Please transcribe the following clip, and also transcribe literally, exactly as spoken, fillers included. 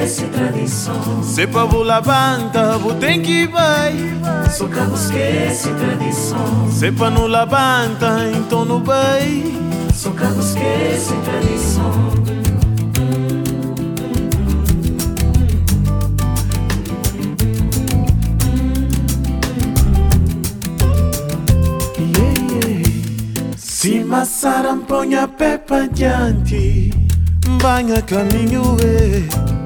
esquece tradição. Se pra bula banda, bu tem que vai. Soca não esquece tradição. Se pra não labanta, então não vai. Soca não esquece tradição. Se massaram, põe a pé pra diante. Banha caminho, eh.